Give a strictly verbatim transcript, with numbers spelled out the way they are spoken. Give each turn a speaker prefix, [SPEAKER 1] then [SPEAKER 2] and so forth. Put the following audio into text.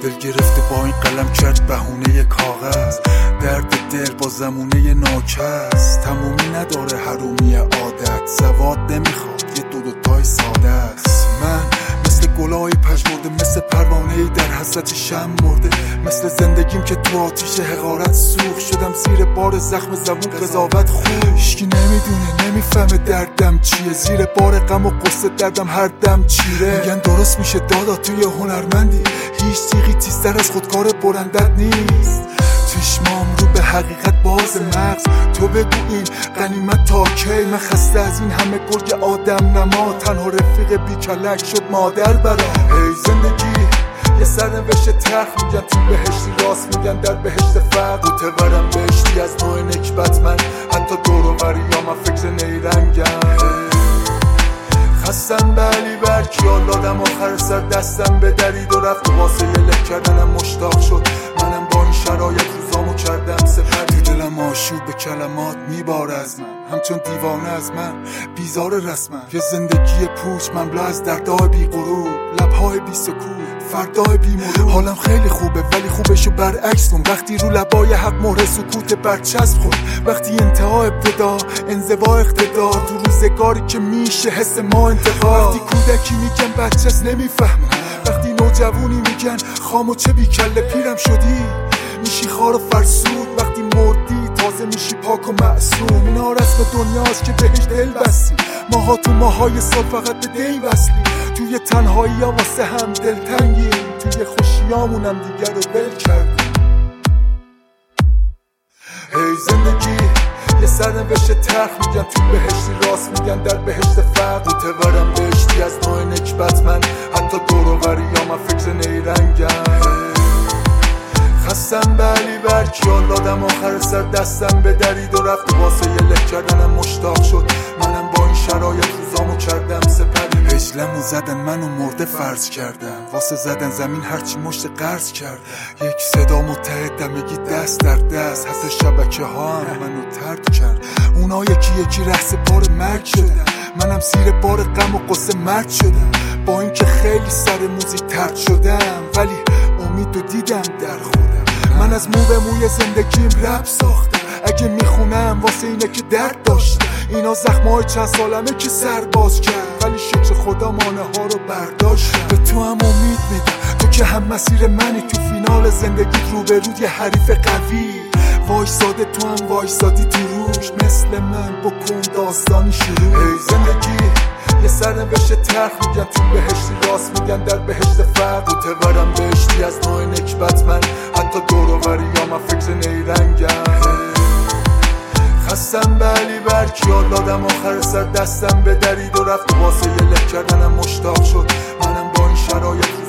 [SPEAKER 1] دل گرفته با این قلم کرد بهونه کاغذ، درد دل با زمونه ناکس، تمومی نداره حرومی عادت، سواد نمیخواد یه دو دوتای ساده است. من مثل گلای پژمرده، مثل پروانه‌ای در حسرت شم مرده، مثل زندگیم که تو آتیش حقارت سوخت شدم، زیر بار زخم زبون قضاوت خوب. هیچکی نمیدونه نمیفهمه دردم چیه، زیر بار غم و قصه دردم هر دم چیره. میگن درست میشه دادا توی هنرمندی، هیچ تیغی تیزتر از خودکار برندت نیست. چشمام رو به حقیقت باز مغز، تو بگو این غنیمت تا کی؟ من خسته از این همه گرگ آدم نما، تنها رفیق بی کلک شد مادر برام. هی زندگی یه سرنوشت تلخ، میگن تو بهشتی راست میگن در بهشت فقر، متورم بهشتی از نوع نکبت، من حتی دور و بری یا من فکر نیرنگم. خستم به علی برکیال دادم آخر سر دستم به درید و رفت، واسه یه له کردنم مشتاق شد، منم با این شرایط روزامو کردم سپر. تو دلم آشوب به کلمات میباره از من، همچون دیوانه از من بیزار رسمن. یه زندگی پوچ مملو از دردای بی غرور، لبهای بی سکوت، فردای بی مرور. حالم خیلی خوبه ولی خوبشو برعکس کن، وقتی رو لبای حق مهر سکوت برچسب خود، وقتی انتها ابتدا انزوا اقتدار، تو روزگاری که میشه حس ما انتقال. وقتی کودکی میگن بچه‌ست نمیفهمه، وقتی نوجوانی میگن خام و چه بی کله پیرم شدی، میشی خار و فرسود، وقتی مردی تازه میشی پاک و معصوم. اینا رسم دنیاست که بهش دل بستی، ماها تو ماهای سال فقط به دی وصلی، توی تنهایی ها واسه هم دلتنگی، توی خوشیامونم دیگر رو ول کردیم. هی زندگی یه سرنوشت تلخ، میگن تو بهشتی راست میگن در بهشت فقر، متورم بهشتی از نوع نکبت، من حتی دور و بری یا من فکر نیرنگم. خستم به علی برکیال دادم آخر سر دستم به درید و رفت، واسه یه له کردنم مشتاق شد، منم با این شرایط روزامو کردم سپری. هجلمو زدن منو مرده فرض کردم، واسه زدن زمین هرچی مشت قرض کردم. یک صدا متحد میگی دست در دست، حتی شبکه ها هم منو ترد کرد. اونا یکی یکی رهس بار مرگ شدن، منم زیر بار غم و قصه مرد شدم. با اینکه خیلی سر موزی ترد شدم، ولی امید و دیدم در خودم. من از مو به موی زندگیم رپ ساختم، اگه میخونم واسه اینه که درد داشتم. اینا زخمای چند سالمه که سر باز کرد، ولی شکر خدا مانه ها رو برداشتم. به تو هم امید میدم، تو که هم مسیر منی، تو فینال زندگیت روبرود یه حریف قوی. وایساده تو هم وایسادی تو روش، مثل من بکن داستانی شروع. ای زندگی یه سرنوشت تلخ، میگن تو بهشتی راست میگن در بهشت فقر، متورم بهشتی از نوع نکبت، من حتی دور و بری یا من فکر نیرنگم. خستم به علی برکیال دادم آخر سر دستم به درید و رفت، واسه یه له کردنم مشتاق شد، منم با این شرایط